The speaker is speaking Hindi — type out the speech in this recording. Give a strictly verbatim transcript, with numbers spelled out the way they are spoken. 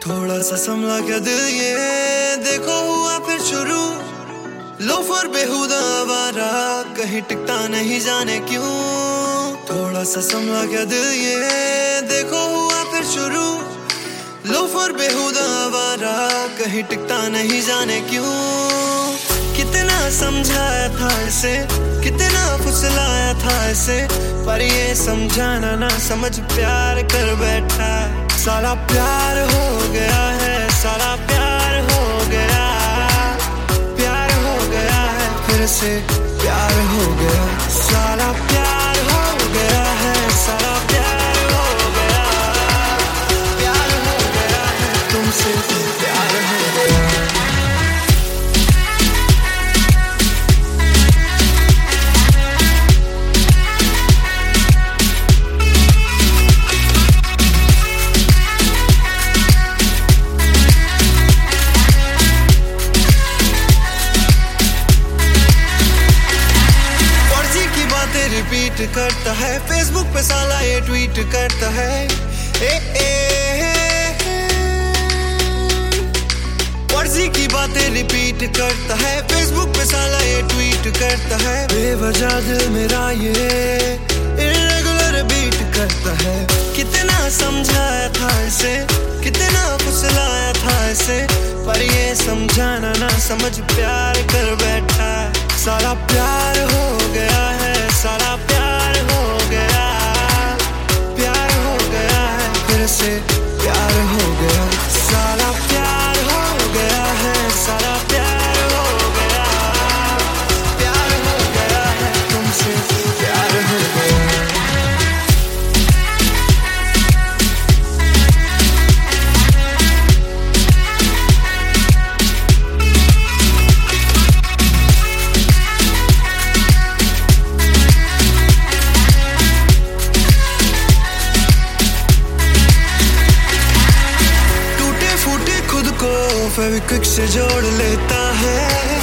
थोड़ा सा संभला क्या दिल ये देखो हुआ फिर शुरू। लोफर बेहुदा आवारा कहीं टिकता नहीं जाने क्यों। थोड़ा सा संभला क्या दिल ये देखो हुआ फिर शुरू। लोफर बेहुदा आवारा कहीं टिकता नहीं जाने क्यों। कितना समझाया था इसे, कितना फुसलाया था इसे, पर ये समझाना ना समझ प्यार कर बैठा। सारा प्यार हो गया है, सारा प्यार हो गया, प्यार हो गया है फिर से प्यार हो गया। सारा प्यार हो गया है, सारा प्यार हो गया, प्यार हो गया है तुमसे प्यार हो गया। रिपीट करता है फेसबुक पे साला ये ट्वीट करता है। ए ए फर्जी की बातें रिपीट करता है फेसबुक पे साला ये ट्वीट करता है। बेवजह दिल मेरा ये इरेगुलर बीट करता है। कितना समझाया था इसे, कितना फुसलाया था इसे, पर ये समझाना ना समझ प्यार कर बैठा। सारा प्यार हो गया है, सारा प्यार हो गया, प्यार हो गया है फिर से प्यार हो गया। सारा प्यार हो गया है, सारा प्यार हो गया, प्यार हो गया है तुमसे प्यार हो गया। फेविक्विक से जोड़ लेता है।